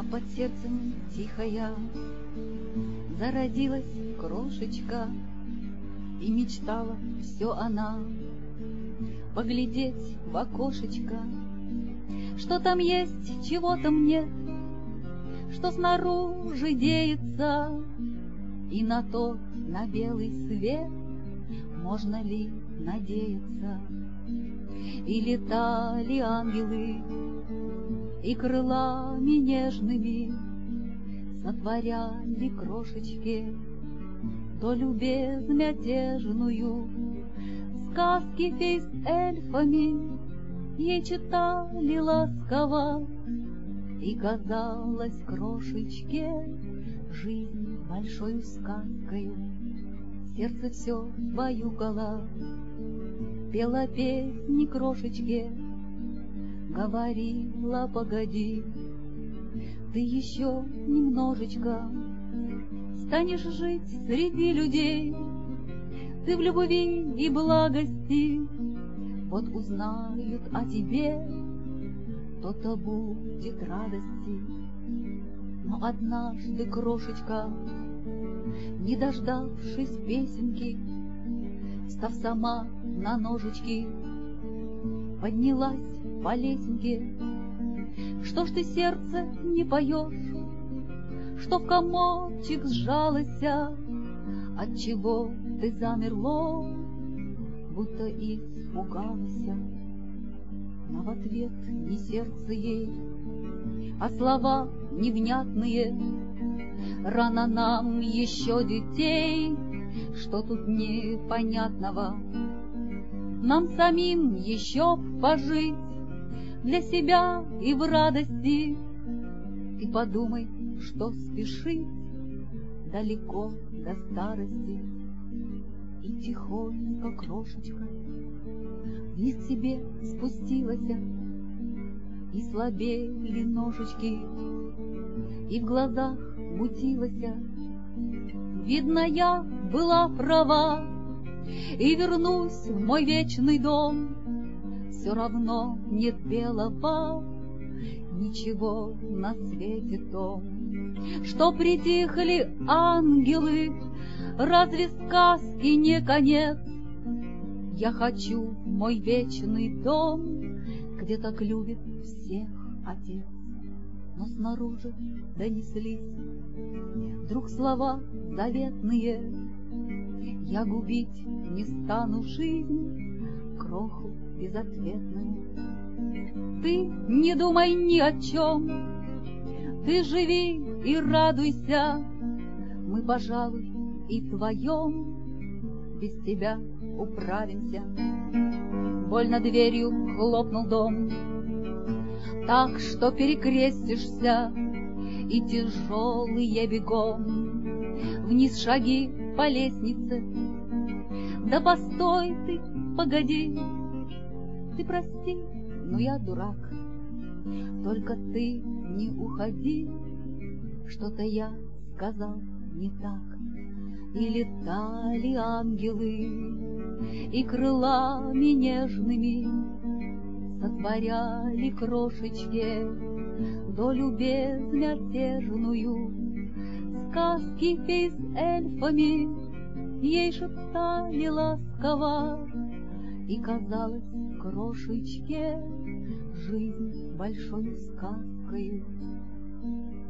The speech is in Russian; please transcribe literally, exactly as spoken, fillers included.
под сердцем тихая зародилась крошечка, и мечтала все она поглядеть в окошечко, что там есть, чего там нет, что снаружи деется, и на тот, на белый свет можно ли надеяться. И летали ангелы, и крылами нежными сотворяли крошечке долю безмятежную. Сказки фей с эльфами ей читали ласково, и казалось крошечке жизнь большою сказкою. Сердце все баюкало, пела песни крошечке, говорила: погоди, ты еще немножечко станешь жить среди людей, ты в любви и благости, вот узнают о тебе, то-то будет радости. Но однажды крошечка, не дождавшись песенки, встав сама на ножечки, поднялась по лесенке. Что ж ты, сердце, не поешь, что в комочек сжалася, отчего ты замерло, будто испугалася? Но в ответ не сердце ей, а слова невнятные: рано нам еще, детей, что тут непонятного? Нам самим еще пожить для себя и в радости. Ты подумай, что спешить далеко до старости. И тихонько крошечка вниз к себе спустилась, и слабели ножечки, и в глазах мутилась. Видно, я была права, и вернусь в мой вечный дом. Все равно нет белого ничего на свете том. Что притихли ангелы, разве сказки не конец? Я хочу в мой вечный дом, где так любит всех Отец. Но снаружи донеслись вдруг слова заветные: я губить не стану жизнь, кроху безответную. Ты не думай ни о чем, ты живи и радуйся, мы, пожалуй, и вдвоем без тебя управимся. Больно дверью хлопнул дом, так что перекрестишься, и тяжелые бегом вниз шаги по лестнице. Да постой ты, погоди, ты прости, но я дурак, только ты не уходи, что-то я сказал не так. И летали ангелы, и крылами нежными сотворяли крошечке долю безмятежную. Сказки фей с эльфами ей шептали ласково, и казалось крошечке жизнь большой сказкою.